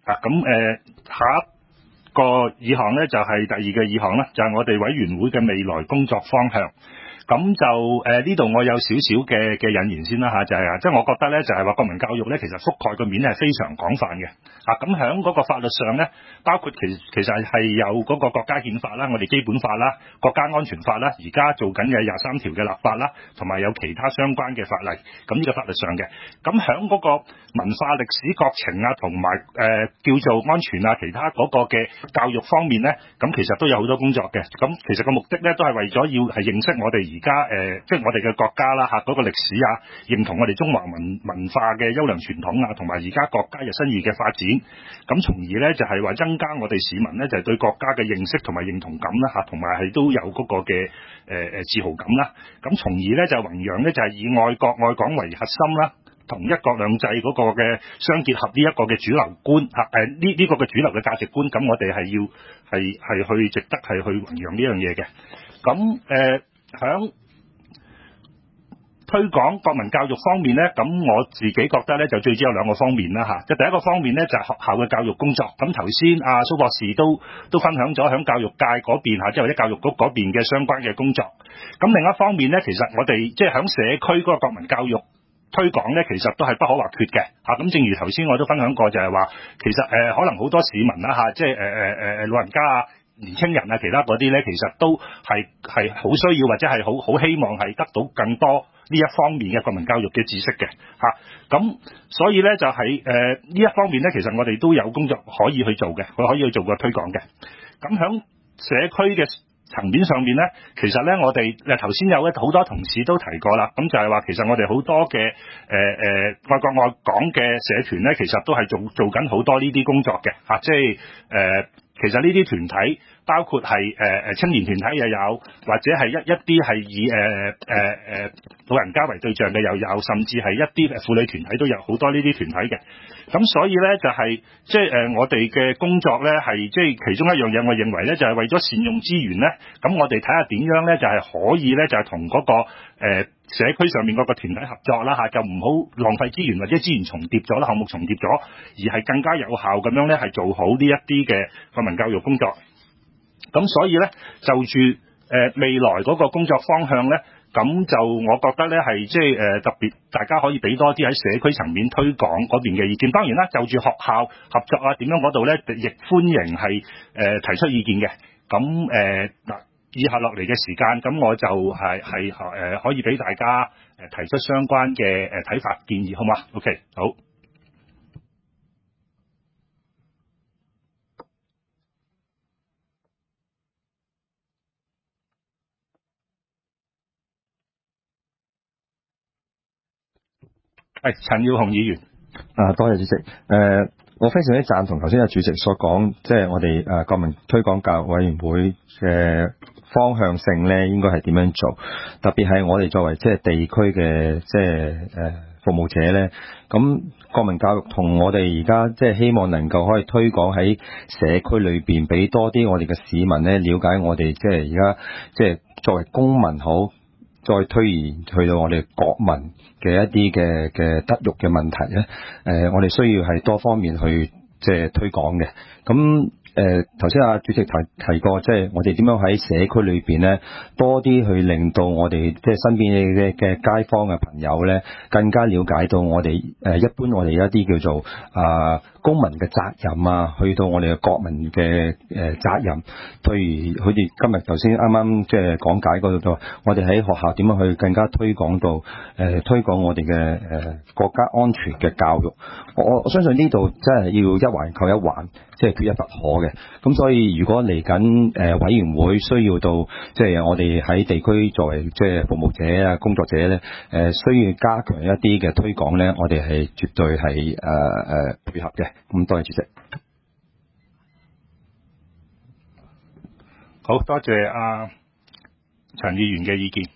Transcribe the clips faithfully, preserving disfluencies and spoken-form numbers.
啊，咁誒、呃、下一個議項咧就係、是、第二個議項啦，就係、是、我哋委員會嘅未來工作方向。咁就誒呢度我有少少嘅嘅引言先啦嚇，就係啊，即係我覺得咧就係話國民教育咧其實覆蓋個面係非常廣泛嘅啊。咁喺嗰個法律上咧，包括其其實係有嗰個國家憲法啦、我哋基本法啦、國家安全法啦，而家做緊嘅廿三條嘅立法啦，同埋有其他相關嘅法例。咁呢個法律上嘅，咁喺嗰個文化歷史國情啊，同埋誒叫做安全啊，其他嗰個嘅教育方面咧，咁其實都有好多工作嘅。咁其實個目的咧都係為咗要係認識我哋而家誒，即係我哋嘅國家啦嚇，嗰個歷史啊，認同我哋中華文文化嘅優良傳統啊，同埋而家國家日新月異嘅發展，咁從而咧就係話增加我哋市民咧就係對國家嘅認識同埋認同感啦嚇，同埋係都有嗰個嘅誒誒自豪感啦。咁從而咧就弘揚咧就係以愛國愛港為核心啦，同一國兩制嗰個嘅相結合呢一個嘅主流觀嚇，誒呢呢個嘅主流嘅價值觀，咁我哋係要係係去值得係去弘揚呢樣嘢嘅。咁誒響推廣國民教育方面咧，咁我自己覺得咧就最主要有兩個方面啦嚇。即係第一個方面咧就係學校嘅教育工作。咁頭先阿蘇博士都都分享咗響教育界嗰邊嚇，即係或者教育局嗰邊嘅相關嘅工作。咁另一方面咧，其實我哋即係響社區嗰個國民教育推廣咧，其實都係不可或缺嘅嚇。咁正如頭先我都分享過，就係話其實誒、呃、可能好多市民啦嚇，即係誒誒誒老人家啊、年青人啊，其他嗰啲咧，其實都係係好需要或者係好好希望係得到更多呢一方面嘅國民教育嘅知識嘅嚇。咁、啊、所以咧就係誒呢一方面咧，其實我哋都有工作可以去做嘅，佢可以去做個推廣嘅。咁響社區嘅層面上面咧，其實咧我哋誒頭先有咧好多同事都提過啦，咁就係話其實我哋好多嘅誒誒愛國愛港嘅社團咧，其實都係做做緊好多呢啲工作嘅嚇、啊，即係誒、呃、其實呢啲團體包括係誒誒青年團體又有，或者係一一啲係以誒誒誒老人家為對象嘅又有，甚至係一啲婦女團體都有好多呢啲團體嘅。咁所以咧就係、是、即係誒、呃、我哋嘅工作咧係即係其中一樣嘢，我認為咧就係、是、為咗善用資源咧，咁我哋睇下點樣咧就係、是、可以咧就係同嗰個誒、呃、社區上面嗰個團體合作啦嚇，就唔好浪費資源或者資源重疊咗啦，項目重疊咗，而係更加有效咁樣咧係做好呢一啲嘅國民教育工作。咁所以咧就住誒、呃、未來嗰個工作方向咧。咁就我覺得咧係即係誒特別，大家可以俾多啲喺社區層面推廣嗰邊嘅意見。當然啦，就住學校合作啊點樣嗰度咧，亦歡迎係誒、呃、提出意見嘅。咁誒嗱，以下落嚟嘅時間，咁我就係係誒可以俾大家誒提出相關嘅誒睇法建議，好嘛 ？OK， 好。係陳耀雄議員。 啊，多謝主席。誒、呃，我非常之贊同頭先阿主席所講，即係我哋誒國民推廣教育委員會嘅方向性咧，應該係點樣做？特別係我哋作為即係地區嘅即係誒服務者咧，咁國民教育同我哋而家即係希望能夠可以推廣喺社區裏邊，俾多啲我哋嘅市民咧了解我哋即係而家即係作為公民好。再推延去到我哋國民嘅一啲嘅嘅德育嘅問題咧，誒、呃，我哋需要係多方面去即係推廣嘅。咁誒頭先阿主席提提過，即係我哋點樣喺社區裏邊咧，多啲去令到我哋即係身邊嘅嘅街坊嘅朋友咧，更加了解到我哋誒一般我哋一啲叫做啊、呃、公民嘅責任啊，去到我哋嘅國民嘅誒責任。譬如好似今日頭先啱啱即係講解嗰度，我哋喺學校點樣去更加推廣到誒、呃、推廣我哋嘅誒國家安全嘅教育。我我相信呢度真係要一環扣一環，即係缺一不可嘅。咁所以如果嚟緊誒委員會需要到即係我哋喺地區作為即係服務者啊工作者咧，誒、呃、需要加強一啲嘅推廣咧，我哋係絕對係誒誒配合嘅。咁多謝主席。 好多謝阿陳議員嘅意見。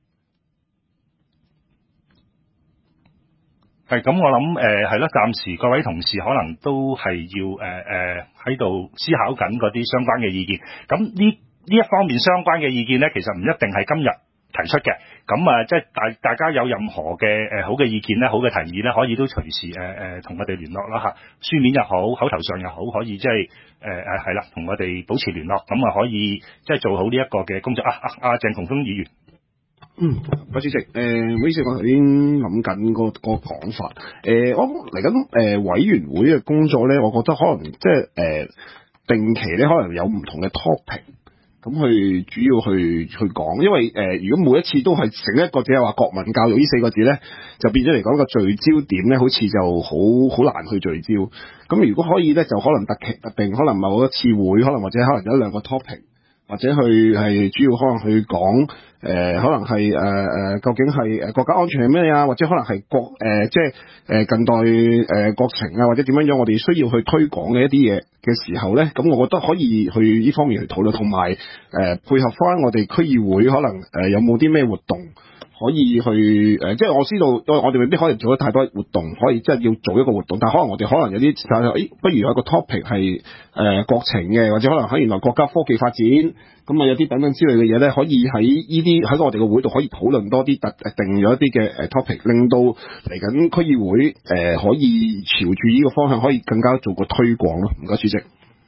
係咁，我諗誒係咯，暫時各位同事可能都係要誒誒喺度思考緊嗰啲相關嘅意見。咁呢呢一方面相關嘅意見咧，其實唔一定係今日提出嘅。咁啊，即係大大家有任何嘅誒、呃、好嘅意見咧，好嘅提議咧，可以都隨時誒誒同我哋聯絡啦嚇，書面又好，口頭上又好，可以即係誒誒係啦，同、呃、我哋保持聯絡，咁啊可以即係做好呢一個嘅工作啊啊啊！鄭同鋒議員， 嗯，麥主席，誒、呃，唔好意思，我頭先諗緊個個講法，誒、呃，我嚟緊誒委員會嘅工作咧，我覺得可能即係誒定期咧，可能有唔同嘅 topic。咁去主要去去講，因為誒、呃，如果每一次都係成一個只係話國民教育呢四個字咧，就變咗嚟講個聚焦點咧，好似就好好難去聚焦。咁如果可以咧，就可能特期特定，可能某一次會，可能或者可能有一兩個 topic，或者去係主要可能去講誒、呃，可能係誒誒，究竟係誒國家安全係咩啊？或者可能係國誒、呃，即係誒近代誒、呃、國情啊，或者點樣樣，我哋需要去推廣嘅一啲嘢嘅時候咧，咁我覺得可以去呢方面去討論，同埋誒配合翻我哋區議會，可能誒、呃、有冇啲咩活動可以去誒、呃，即係我知道，我哋未必可以做得太多活動，可以即係要做一個活動，但係可能我哋可能有啲誒、哎，不如有一個 topic 係誒、呃、國情嘅，或者可能喺原來國家科技發展，咁啊有啲等等之類嘅嘢咧，可以喺呢啲喺我哋個會度可以討論多啲，特定咗一啲嘅誒 topic，令到嚟緊區議會誒、呃、可以朝住呢個方向可以更加做個推廣咯。唔該，主席。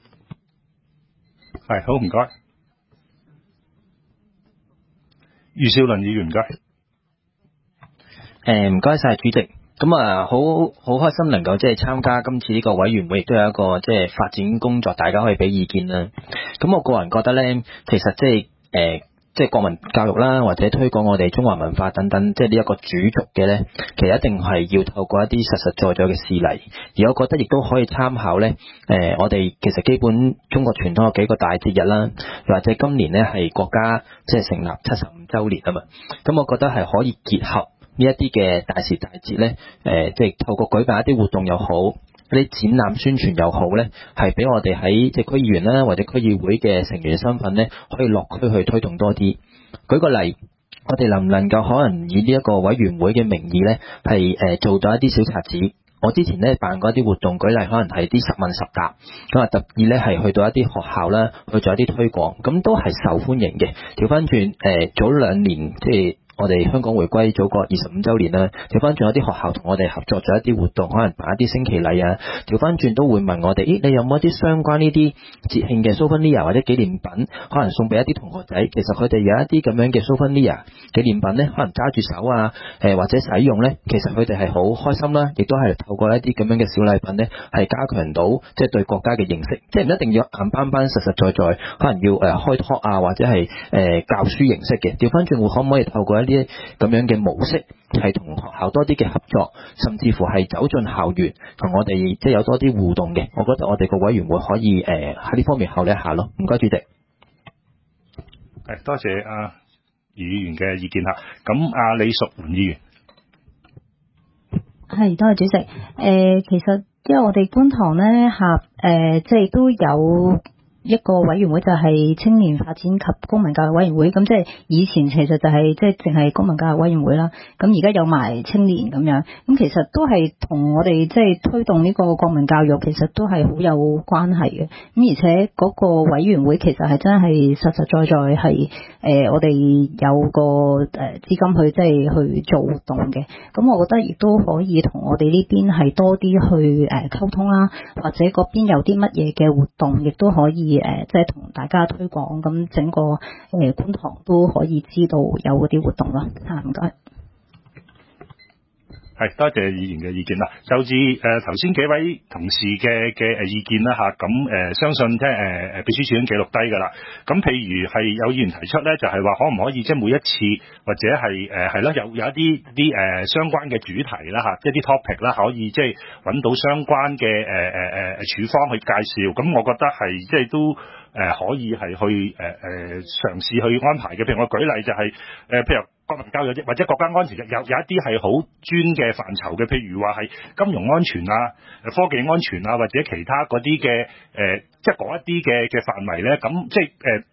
係好，唔該。余少麟議員，唔該。 誒，唔該晒主席。咁啊，好好開心能夠即係參加今次呢個委員會，亦都有一個即係發展工作，大家可以俾意見啦。咁我個人覺得咧，其實即係誒，即係國民教育啦，或者推廣我哋中華文化等等，即係呢一個主軸嘅咧，其實一定係要透過一啲實實在在嘅事例。而我覺得亦都可以參考咧，誒，我哋其實基本中國傳統有幾個大節日啦，或者今年咧係國家即係成立七十五週年啊嘛。咁我覺得係可以結合呢一啲嘅大時大節咧，誒、呃，即係透過舉辦一啲活動又好，一啲展覽宣傳又好咧，係俾我哋喺即係區議員啦，或者區議會嘅成員身份咧，可以落區去推動多啲。舉個例，我哋能唔能夠可能以呢一個委員會嘅名義咧，係誒、呃、做到一啲小冊子？我之前咧辦過一啲活動，舉例可能係啲十問十答，咁啊特意咧係去到一啲學校啦，去做一啲推廣，咁都係受歡迎嘅。調翻轉誒，早兩年即係我哋香港回歸祖國二十五週年啦，調翻轉有啲學校同我哋合作咗一啲活動，可能辦一啲升旗禮啊，調翻轉都會問我哋，咦，你有冇一啲相關呢啲節慶嘅 souvenir 或者紀念品，可能送俾一啲同學仔？其實佢哋有一啲咁樣嘅 souvenir 紀念品咧，可能揸住手啊，誒或者使用咧，其實佢哋係好開心啦，亦都係透過一啲咁樣嘅小禮品咧，係加強到即係對國家嘅認識，即係唔一定要硬邦邦實實在在，可能要誒開拓啊，或者係誒教書形式嘅。調翻轉，可唔可以透過一啲咁樣嘅模式，係同學校多啲嘅合作，甚至乎係走進校園，同我哋即係有多啲互動嘅。我覺得我哋個委員會可以誒喺呢方面考慮一下咯。唔該，主席。 係多謝阿余議員嘅意見啦。咁阿李淑媛議員， 係多謝主席。誒、呃，其實因為我哋觀塘咧下誒，即係都有一個委員會，就係青年發展及公民教育委員會。咁即係以前其實就係即係淨係公民教育委員會啦。咁而家有埋青年咁樣，咁其實都係同我哋即係推動呢個國民教育，其實都係好有關係嘅。咁而且嗰個委員會其實係真係實實在在係誒、呃，我哋有個誒資金去即係去做活動嘅。咁我覺得亦都可以同我哋呢邊係多啲去誒溝通啦，或者嗰邊有啲乜嘢嘅活動，亦都可以。誒，即係同大家推廣，咁整個誒觀塘都可以知道有嗰啲活動咯。嚇，唔該。 係多謝議員嘅意見啦。就至誒頭先幾位同事嘅嘅誒意見啦嚇，咁誒、呃、相信即係誒誒秘書處已經記錄低㗎啦。咁譬如係有議員提出咧，就係、是、話可唔可以即係每一次或者係誒係咯，有有一啲啲誒相關嘅主題啦嚇，即係啲 topic 啦，可以即係揾到相關嘅誒誒誒處方去介紹。咁我覺得係即係都。誒、呃、可以係去誒誒、呃、嘗試去安排嘅，譬如我舉例就係、是、誒、呃，譬如國民教育或者國家安全，有有一啲係好專嘅範疇嘅，譬如話係金融安全啊、科技安全啊，或者其他嗰啲嘅誒，即係嗰一啲嘅嘅範圍咧，咁即係誒。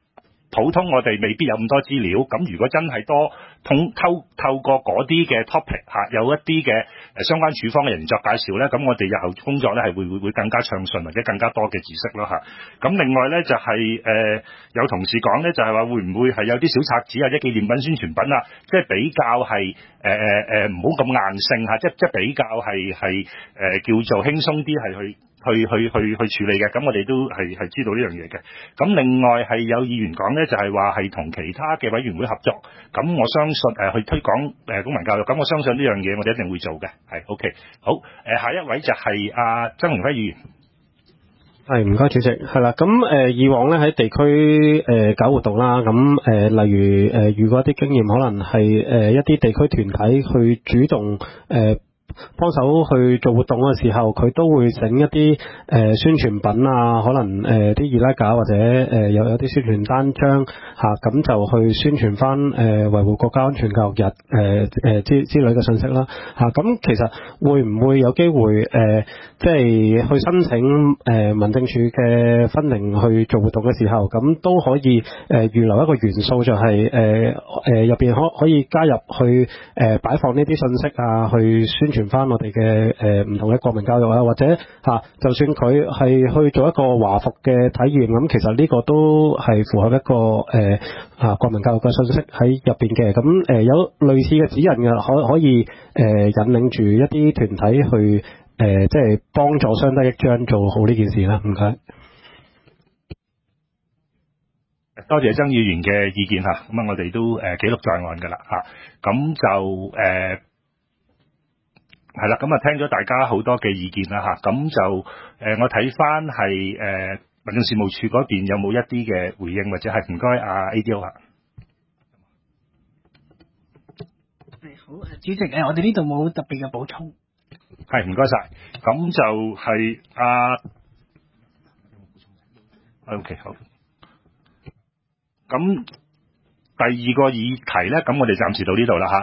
普通我哋未必有咁多資料，咁如果真係多通透透過嗰啲嘅 topic 嚇，有一啲嘅誒相關處方嘅人作介紹咧，咁我哋日後工作咧係會會會更加暢順或者更加多嘅知識咯嚇。咁另外咧就係、是、誒、呃、有同事講咧，就係、是、話會唔會係有啲小冊子或者紀念品宣傳品啊，即係比較係誒誒誒唔好咁硬性嚇，即即係比較係係誒叫做輕鬆啲係去。去去去去處理嘅，咁我哋都係係知道呢樣嘢嘅。咁另外係有議員講咧，就係話係同其他嘅委員會合作。咁我相信誒、呃、去推廣誒、呃、公民教育。咁我相信呢樣嘢我哋一定會做嘅。係 OK。好，誒、呃、下一位就係阿、呃、曾榮輝議員。 係唔該主席，係啦。咁誒、呃、以往咧喺地區誒、呃、搞活動啦，咁誒、呃、例如誒、呃、如果一啲經驗可能係誒、呃、一啲地區團體去主動誒。呃幫手去做活動嘅時候，佢都會整一啲誒、呃、宣傳品啊，可能誒啲易拉架或者誒、呃、有有啲宣傳單張嚇，咁、啊、就去宣傳翻誒、呃、維護國家安全教育日誒誒之之類嘅信息啦嚇。咁、啊、其實會唔會有機會誒、呃，即係去申請誒、呃、民政處嘅分齡去做活動嘅時候，咁都可以誒、呃、預留一個元素、就是，就係誒誒入邊可可以加入去誒、呃、擺放呢啲信息啊，去宣傳翻我哋嘅誒唔同嘅國民教育啊，或者嚇、啊，就算佢係去做一個華服嘅體驗，咁其實呢個都係符合一個誒啊國民教育嘅信息喺入邊嘅。咁誒、呃、有類似嘅指引嘅，可可以誒、呃、引領住一啲團體去誒、呃，即係幫助相得益彰做好呢件事啦。唔該。 多謝曾議員嘅意見嚇，咁啊我哋都誒、呃、記錄在案㗎啦嚇，咁就誒。呃係啦，咁啊聽咗大家好多嘅意見啦嚇，咁就誒、呃、我睇翻係誒民政事務處嗰邊有冇一啲嘅回應或者係唔該啊 A D O 嚇。 係好，主席誒，我哋呢度冇特別嘅補充。 係唔該晒，咁就係啊 OK 好。咁第二個議題咧，咁我哋暫時到呢度啦嚇。